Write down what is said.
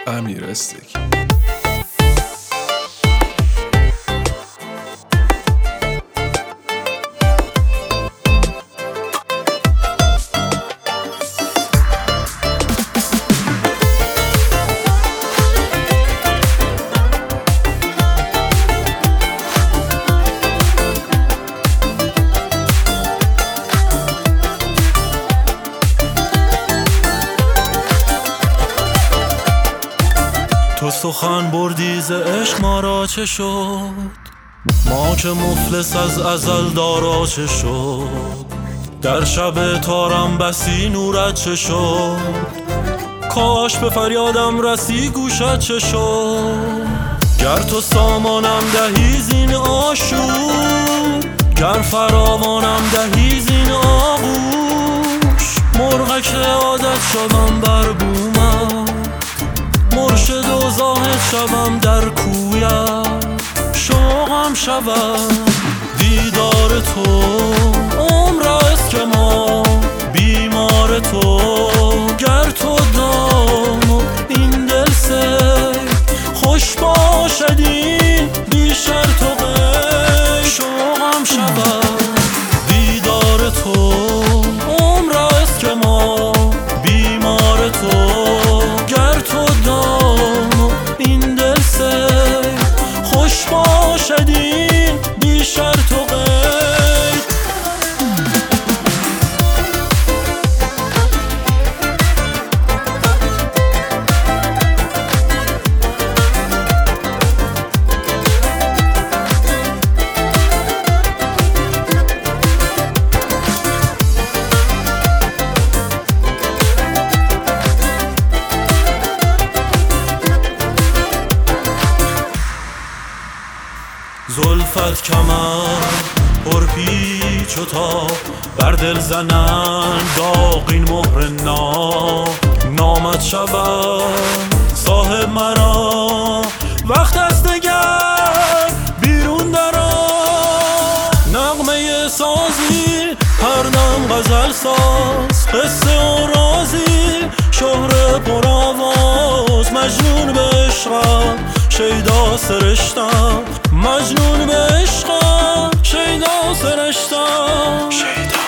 امیر استیک. تو سخن بردی ز عشق ما را چه شد؟ ما که مفلس از ازل دارا چه شد؟ در شب تارم بسی نورت چه شد؟ کاش به فریادم رسی گوشت چه شد؟ گر تو سامانم دهی زین آشوب، گر فراوانم دهی زین آغوش، مرغک عادت شدم بر بومم، مرشد و زاهد شوم در کویت، شوقم شود دیدار تو، عمر است که ما بیمار تو، گر تو دام این دل سید خوش باشدی بی شرط و قید، شوقم شود دیدار تو، عمر است که ما بیمار تو، گر تو دام این دل سید خوش باشدی بی شرط و قید. زلفت کمر پر پیچ و تاب، بر دل زنند داغ این مهر نامت شود صاحب مرا، وقت است دگر بیرون درآ، نغمه سازی هر دم غزل ساز، قصه و رازی شهر پر آواز، مجنون به عشقم شیدا سرشتم، مجنون به عشقم شیدا سرشتم.